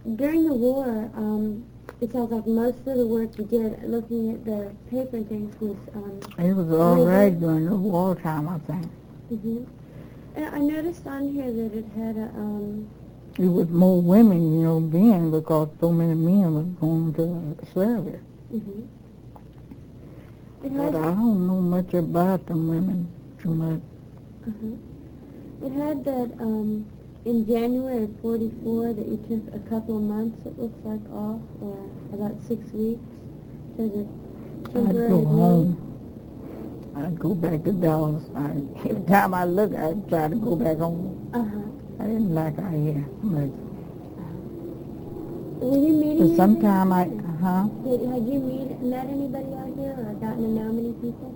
during the war, it sounds like most of the work you did, looking at the paper and things, was It was all right during the wartime, I think. Mm-hmm. And I noticed on here that it had a It was more women, being because so many men were going to service. Mm-hmm. But I don't know much about the women too much. It had that in January of 44 that you took a couple of months, it looks like, off, or about 6 weeks. There's a temporary I'd go leave. home. I'd go back to Dallas. Every time I look, I'd try to go back home. I didn't like out here much. Were you meeting But anybody sometime out I, here? huh? Had you met anybody out here or gotten to know many people?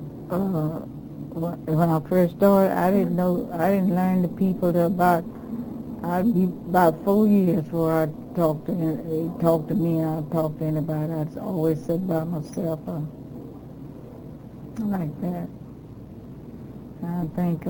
When I first started, I didn't learn the people till I'd be about 4 years before I'd talk to me and I'd talk to anybody. I'd always sit by myself. Like that. I think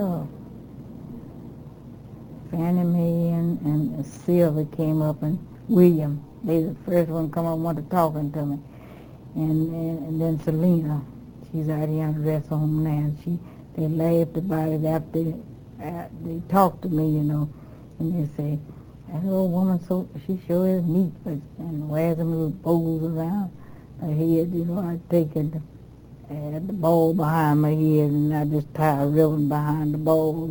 Fannie Mae and Sylvia came up, and William, they the first one come up and wanted talking to me. And then Selena, she's out here on the rest home now. They laughed about it after they talked to me, and they say, that old woman, she sure is neat, and wears them little bows around her head, I'd take it. I had the ball behind my head, and I just tie a ribbon behind the ball,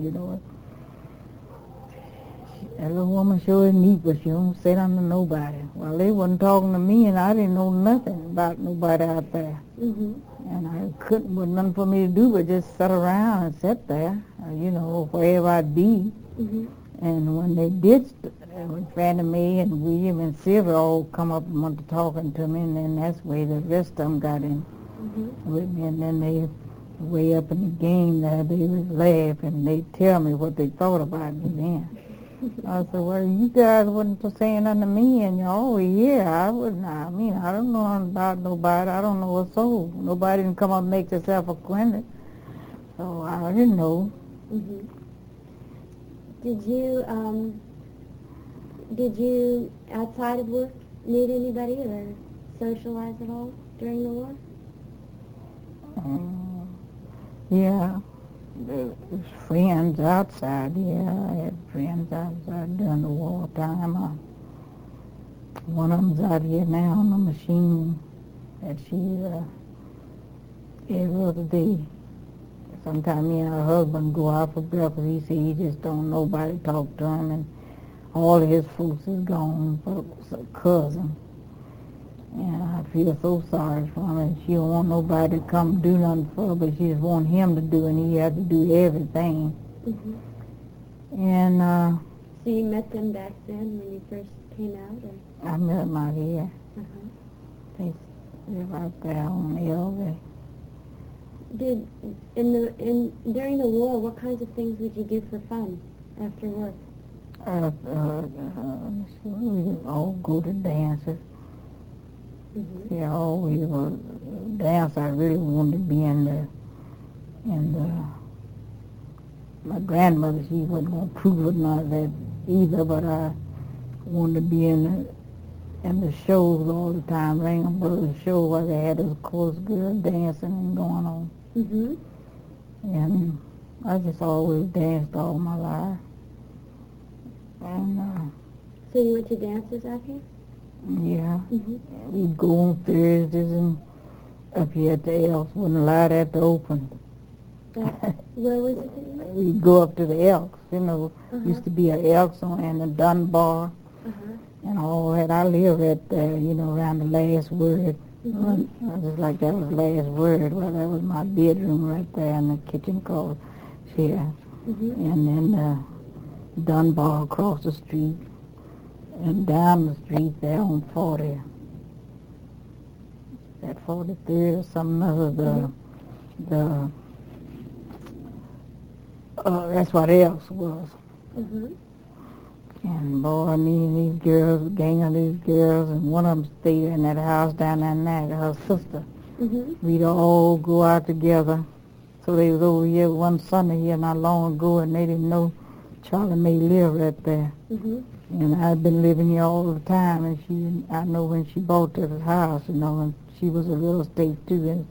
That little woman sure is neat, but she don't sit under nobody. Well, they wasn't talking to me, and I didn't know nothing about nobody out there. And I was nothing for me to do but just sit around and sit there, wherever I'd be. And when they did, when Fannie Mae and William and Sylvia all come up and wanted talking to me, and then that's where the rest of them got in with me, and then they way up in the game there, they would laugh and they'd tell me what they thought about me then. I said, well, you guys wasn't saying nothing to me, and you're always here. I don't know nothing about nobody. I don't know what's so. Nobody didn't come up and make themselves acquainted. So I didn't know. Did you, outside of work, meet anybody or socialize at all during the war? Yeah. There was friends outside, I had friends outside during the wartime. One of them's out here now on the machine that she, every other day. Sometimes me and her husband go out for breakfast. He said he just don't nobody talk to him, and all of his folks is gone, folks, a cousin. And I feel so sorry for him, and she don't want nobody to come do nothing for her, but she just want him to do, and he had to do everything. And so you met them back then when you first came out, or? I met them out here. They live out there on Elvie. During the war, what kinds of things would you do for fun after work? We all go to dances. Yeah, we were dance. I really wanted to be in the. My grandmother, she wasn't going to prove it none of that either, but I wanted to be in the shows all the time. Ringling Brothers show where they had those chorus girls dancing and going on. And I just always danced all my life. And so you went to dances out here? Yeah. We'd go on Thursdays and up here at the Elks. Wasn't allowed at the open. Where was it that you went? We'd go up to the Elks, Used to be an Elks and a Dunbar and all that. I live at around the Last Word. Just like that was Last Word. Well, that was my bedroom right there in the kitchen called here. And then Dunbar across the street. And down the street there on 40, at 43rd or something other, that's what else was. And boy, me and these girls, a gang of these girls, and one of them stayed in that house down there, her sister. We'd all go out together. So they was over here one Sunday here not long ago, and they didn't know Charlie May lived right there. And I've been living here all the time, and I know when she bought this house, and she was a real estate too, and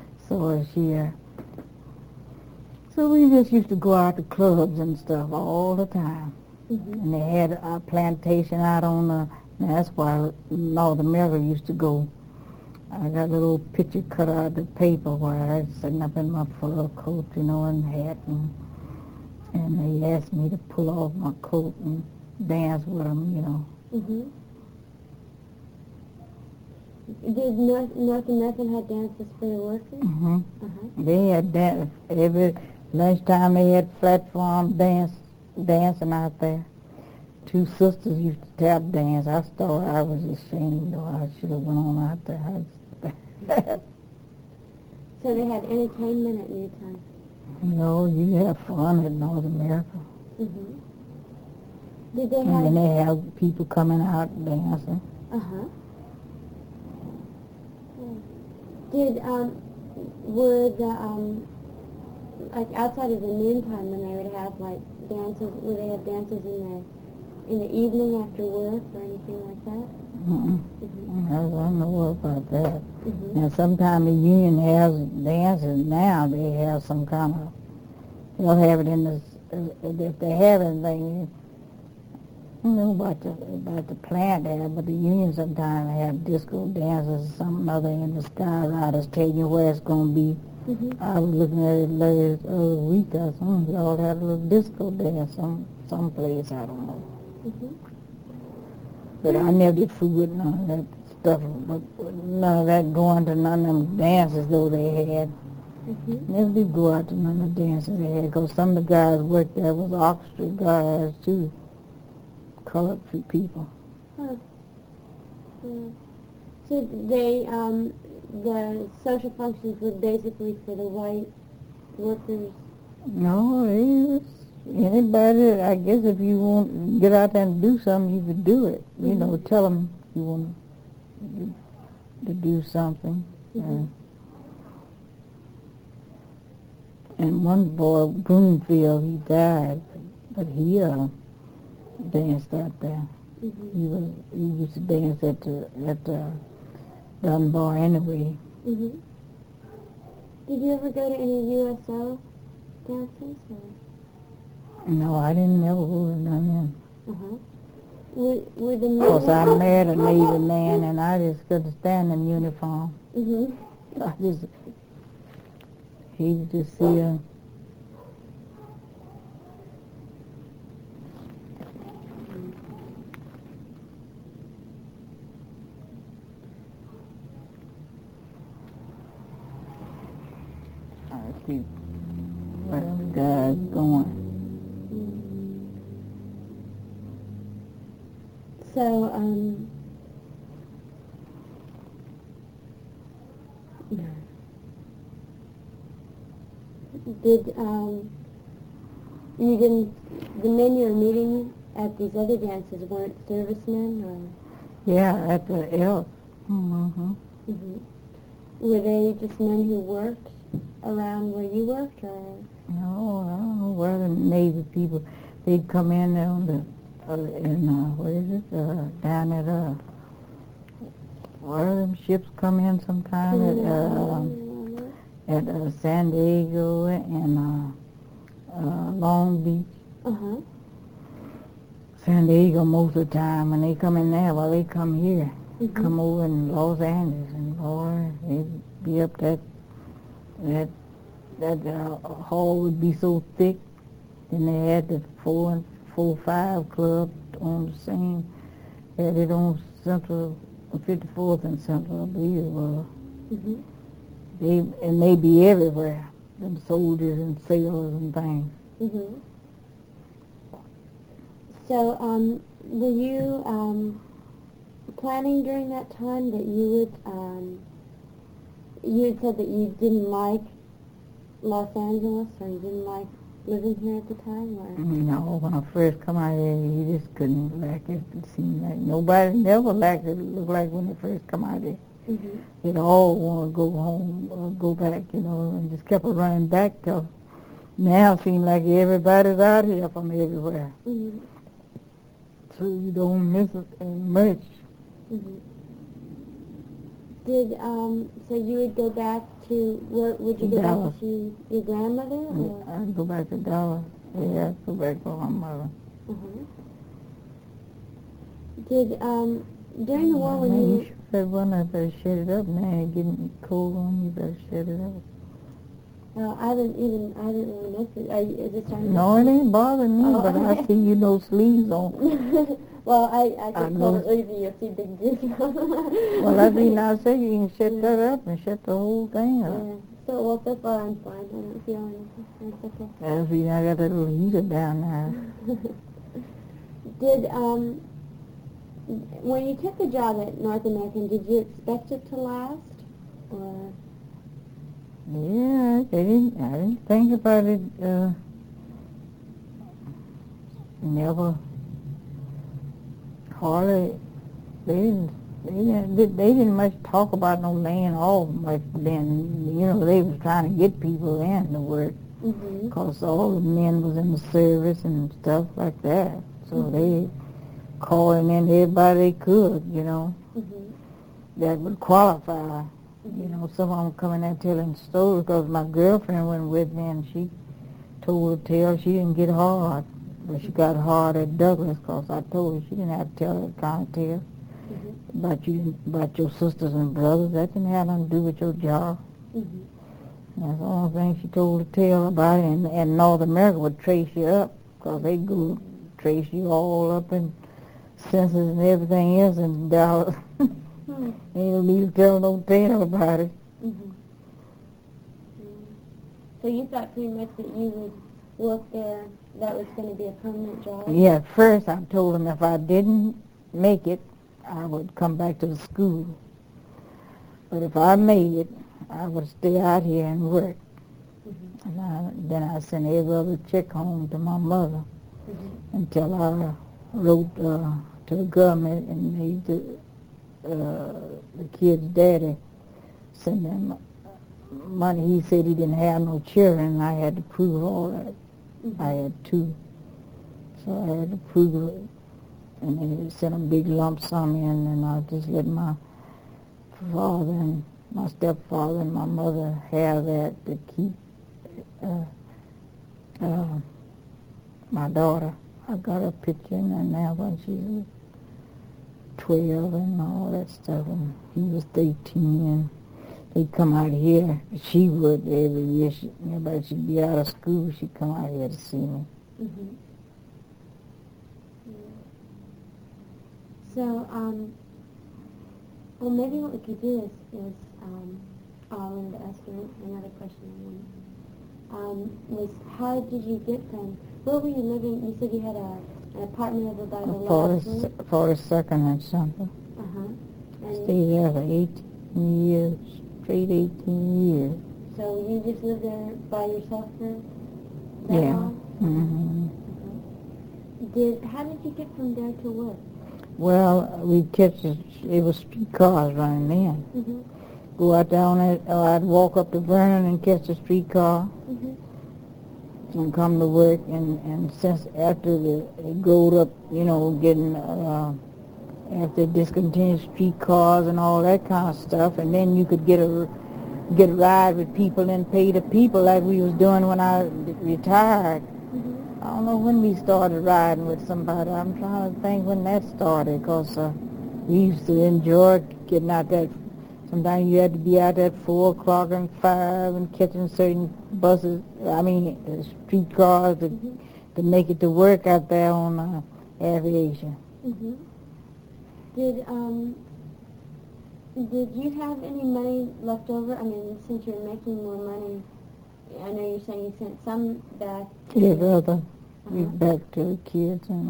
so we just used to go out to clubs and stuff all the time. And they had a plantation out on that's why North America used to go. I got a little picture cut out of the paper where I was sitting up in my fur coat, and hat, and they asked me to pull off my coat and dance with them, Did North American have dances for the workers? They had dance every lunchtime. They had platform dancing out there. Two sisters used to tap dance. I was ashamed, though. I should have went on out there. So they had entertainment at New Time? You have fun at North America. Did they have... And then they have people coming out dancing. Did, were the, like outside of the noontime when they would have like dances, would they have dances in the evening after work or anything like that? I don't know about that. Now sometimes the union has dances now, they have some kind of, they'll have it in the, if they have anything, I don't know about the plant there, but the union sometimes have disco dances or something other in the Sky Riders telling you where it's going to be. I was looking at it last week or something. Y'all had a little disco dance someplace, I don't know. But I never did fool with none of that stuff, but none of that going to none of them dances though they had. Never did go out to none of the dances they had, because some of the guys worked there was orchestra guys too, colored people. So they, the social functions were basically for the white workers? No, anybody, I guess if you want to get out there and do something, you could do it. Tell them you want to do something. And one boy, Broomfield, he died, but he danced out there. He used to dance at Dunbar anyway. Did you ever go to any USO dances? No, I didn't never go to none of them. Were the Because I married a Navy man, and I just couldn't stand in uniform. I just hated to see her. I keep where the guy's going. So, did, you didn't, the men you were meeting at these other dances weren't servicemen, or? Yeah, at the Elk. Were they just men who worked around where you worked, or? No, I don't know where the Navy people, they'd come in there on the, what is it, down at, where them ships come in sometime at San Diego and Long Beach. San Diego most of the time, and they come in there while they come here. Come over in Los Angeles, and boy, they'd be up that hall would be so thick. Then they had the 4-5 club on the same, had it on Central, 54th and Central, I believe it was. They be everywhere, them soldiers and sailors and things. So, were you planning during that time that you had said that you didn't like Los Angeles, or you didn't like living here at the time, or? No, when I first come out here, you just couldn't like it. It seemed like nobody never liked it. It looked like when they first come out here. They'd all want to go home or go back, and just kept running back till now it seems like everybody's out here from everywhere. so you don't miss it much. Mm-hmm. Did so you would go back to where? Would you go Dallas. back to see your grandmother? Or? I'd go back to Dallas. Yeah, I'd go back to my mother. Uh-huh. Did during the war when Man, you you said one, I better shut it up now. You're getting cold on you. Better shut it up. I didn't really notice it. Is it starting? No, it ain't bothering me, but I see you no sleeves on. Well, I could know. call it easy. You see big juice. Well, I mean, I say you can shut that up and shut the whole thing up. Yeah. So far I'm fine. I don't feel anything. It's okay. I see I got that little heater down there. Did when you took the job at North American, did you expect it to last, or? Yeah, I didn't think about it, never, hardly, they didn't much talk about no laying off much then. You know, they was trying to get people in to work, because all the men was in the service and stuff like that, so they calling in everybody they could, you know, that would qualify. You know, some of them coming there telling stories, because my girlfriend went with me and she told the tale. She didn't get hard, but she got hard at Douglas, because I told her she didn't have to tell that kind of tale about your sisters and brothers. That didn't have nothing to do with your job. That's the only thing she told the tale about it. And North America would trace you up, because they go trace you all up in census and everything else in Dallas. They don't need to tell no tale about it. So you thought pretty much that you would work there, that was going to be a permanent job? Yeah, at first I told them if I didn't make it, I would come back to the school. But if I made it, I would stay out here and work. And then I sent every other check home to my mother until I wrote to the government and made the kid's daddy send them money. He said he didn't have no children, and I had to prove all that. I had two, so I had to prove it. And they sent a big lump sum in, and I just let my father and my stepfather and my mother have that to keep my daughter. I got a picture in there now when she was 12 and all that stuff, and he was 13, and he'd come out here. She would every year. Everybody she'd be out of school, she'd come out here to see me. So, well, maybe what we could do is I wanted to ask you another question. Was how did you get from, where were you living? You said you had an apartment over by the lodge. 42nd and something. Stayed there for 18 years, straight 18 years. So you just lived there by yourself for that long? How did you get from there to work? Well, we'd catch it was streetcars running in. Go out down it, I'd walk up to Vernon and catch a streetcar and come to work. And since after they growed up, you know, getting after they discontinued streetcars and all that kind of stuff, and then you could get a ride with people and pay the people like we was doing when I retired. I don't know when we started riding with somebody. I'm trying to think when that started, because we used to enjoy getting out that. Sometimes you had to be out there at 4 o'clock and 5 and catching certain buses, streetcars to make it to work out there on aviation. Did you have any money left over? I mean, since you're making more money, I know you're saying you sent some back. Yeah, brother. Back to the kids and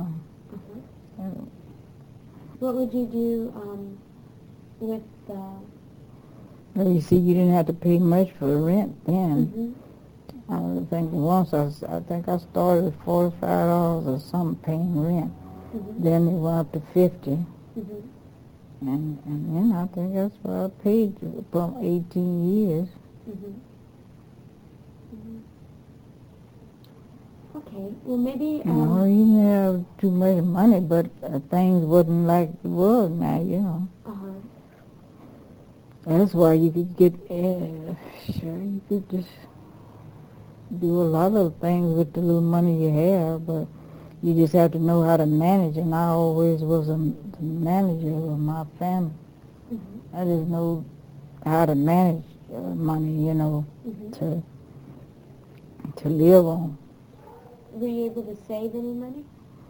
What would you do with well, you see, you didn't have to pay much for the rent then. I think once I think I started at $45 or something paying rent. Then it went up to $50. And then I think that's what I paid for 18 years. Okay, well maybe... No, you didn't have too much money, but things wasn't like it was now, you know. Uh-huh. That's why you could get, sure, you could just do a lot of things with the little money you have, but you just have to know how to manage, and I always was the manager of my family. Mm-hmm. I just know how to manage money, you know, Mm-hmm. to live on. Were you able to save any money?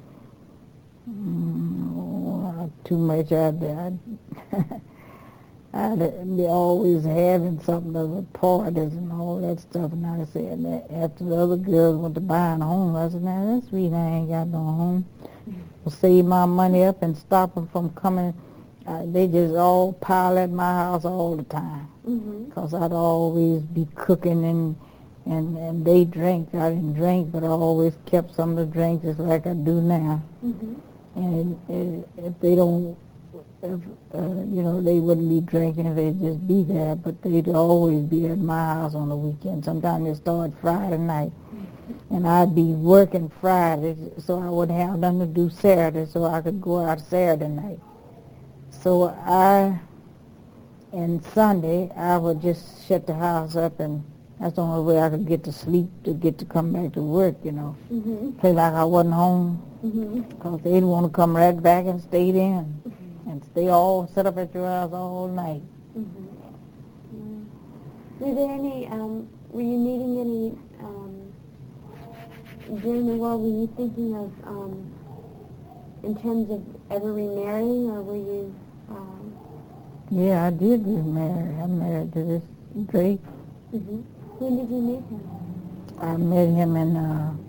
Not too much. I'd be always having something of the parties and all that stuff, and I said that after the other girls went to buying a home, I said, now that's the reason I ain't got no home. I'll save my money up and stop them from coming. They just all pile at my house all the time, because I'd always be cooking and they drink. I didn't drink, but I always kept some of the drinks just like I do now. And if they don't, you know, they wouldn't be drinking, they'd just be there, but they'd always be at my house on the weekend. Sometimes they start Friday night, and I'd be working Friday, so I wouldn't have nothing to do Saturday, so I could go out Saturday night. So and Sunday, I would just shut the house up, and that's the only way I could get to sleep, to get to come back to work, you know. Play like I wasn't home, because they'd want to come right back and stay there and stay all set up at your house all night. Were there any, were you needing any, during the war, were you thinking of, in terms of ever remarrying, or were you... Yeah, I did remarry. I married to this Drake. When did you meet him? I met him in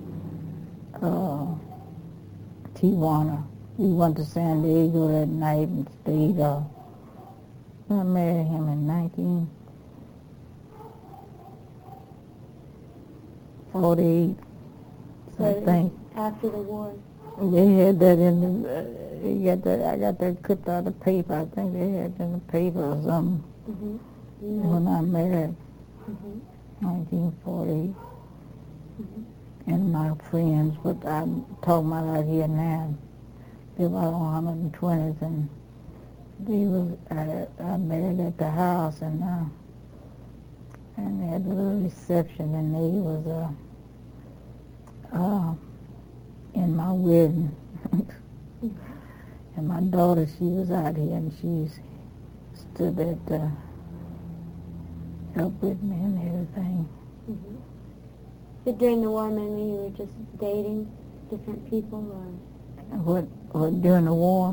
Tijuana. We went to San Diego that night and stayed. I married him in 1948, So I think. After the war? They had that in the, I got that clipped out of paper. I think they had it in the paper or something when I married, 1948. And my friends, but I'm talking about out here now, they were about 120s, and they was, I married at the house, and they had a little reception, and they was in my wedding. And my daughter, she was out here, and she stood there to help with me and everything. So during the war, maybe you were just dating different people, or? What during the war?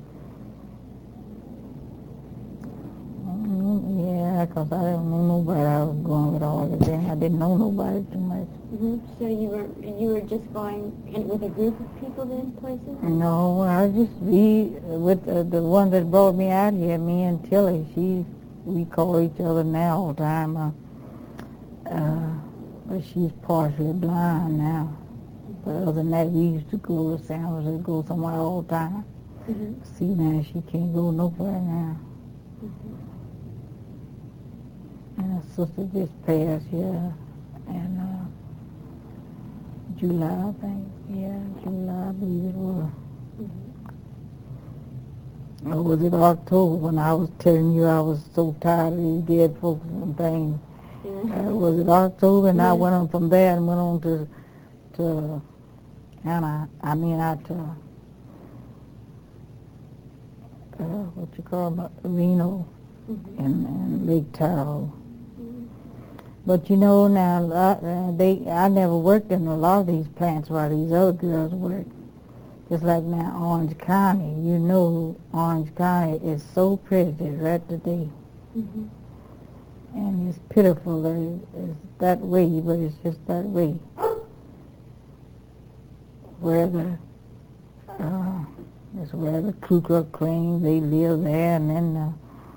Yeah, because I didn't know nobody. I was going with all the things. I didn't know nobody too much. So you were just going with a group of people then, places? No, I just be with the one that brought me out here, me and Tilly. We call each other now all the time. But she's partially blind now. But other than that, we used to go to San Jose, go somewhere all the time. See, now she can't go nowhere now. And her sister just passed here in July, I think. Yeah, July, I believe it was. Or was it October when I was telling you I was so tired of these dead folks and things? Was it October? And I went on from there and went on to Reno and Lake Tahoe. But you know now, I never worked in a lot of these plants while these other girls worked. Just like now, Orange County, you know, Orange County is so pretty right today. And it's pitiful that it's that way, but it's just that way. It's where the Ku Klux Klan, they live there, and then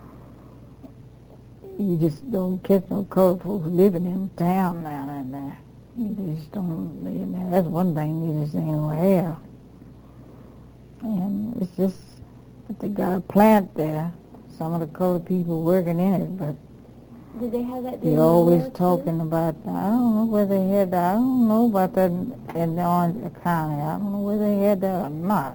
you just don't catch no colored folks living in town now and there. You just don't, you know, that's one thing you just ain't gonna have. And it's just that they got a plant there, some of the colored people working in it, but Did they have that? They're always talking about, I don't know whether they had that, I don't know about that in the Orange County. I don't know whether they had that or not.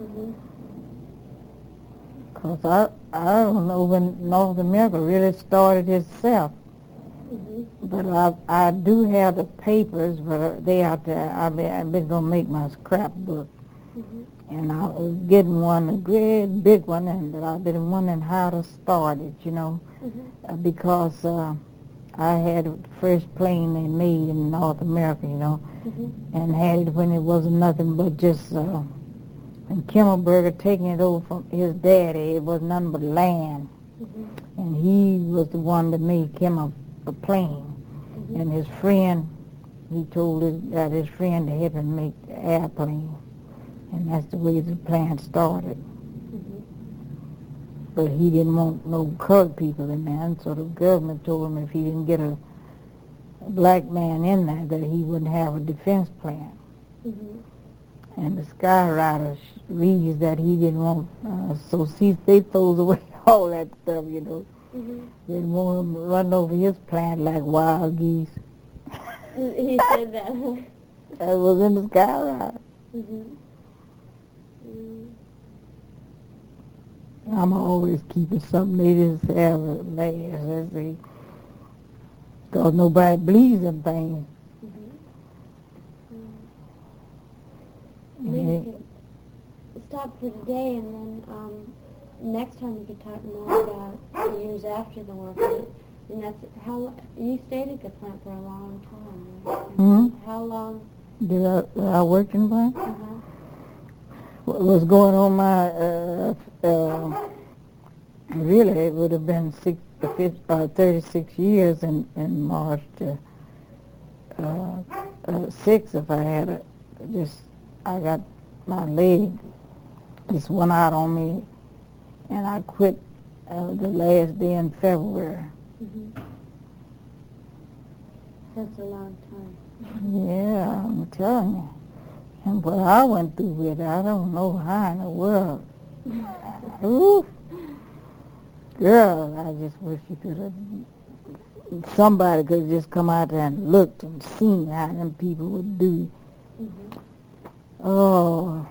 Because I don't know when North America really started itself. But I do have the papers, but they out there. I've been going to make my scrapbook. And I was getting one, a great big one, and I've been wondering how to start it, you know, because I had the first plane they made in North America, you know, and had it when it wasn't nothing but just, when Kimmelberger taking it over from his daddy, it was nothing but land. And he was the one that made him a plane. And his friend, he told his friend to help him make the airplane. And that's the way the plan started. But he didn't want no colored people in there, and so the government told him if he didn't get a black man in there, that he wouldn't have a defense plan. And the skywriter reads that he didn't want, so they throws away all that stuff, you know. They didn't want him to run over his plant like wild geese. He said that. That was in the skywriter. I'm always keeping something they just have at last, let's see. Because nobody believes in things. Stop for today, and then next time we could talk more about the years after the war. And that's how you stayed at the plant for a long time. Right? How long? Did I work in the plant? What was going on really it would have been 36 years in March to 6 if I had I got my leg just went out on me, and I quit the last day in February. That's a long time. Yeah, I'm telling you. And what I went through with it, I don't know how in the world. Ooh. Girl, I just wish you could have, somebody could have just come out there and looked and seen how them people would do. Oh.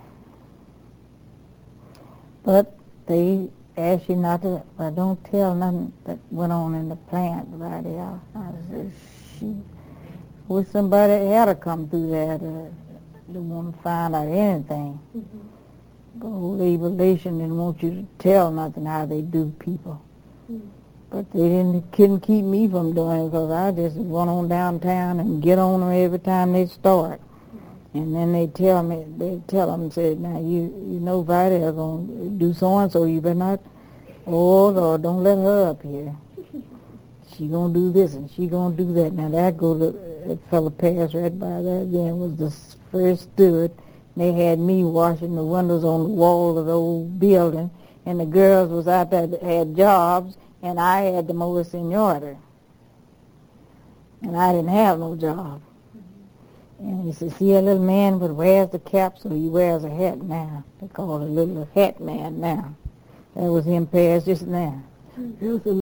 But they ask you not to, but don't tell nothing that went on in the plant right there. I said, shoot. Wish somebody had to come through there to want to find out anything. The whole relation didn't want you to tell nothing how they do people. But they couldn't keep me from doing it because I just run on downtown and get on them every time they start. And then they tell them, say, now you know Vita's going to do so-and-so, you better not, oh Lord, don't let her up here. She going to do this and she going to do that. Now that fellow passed right by there again, was the first steward. They had me washing the windows on the wall of the old building, and the girls was out there that had jobs, and I had the most seniority. And I didn't have no job. And he said, see a little man but wears the cap, so he wears a hat now. They call it a little hat man now. That was him passed just now.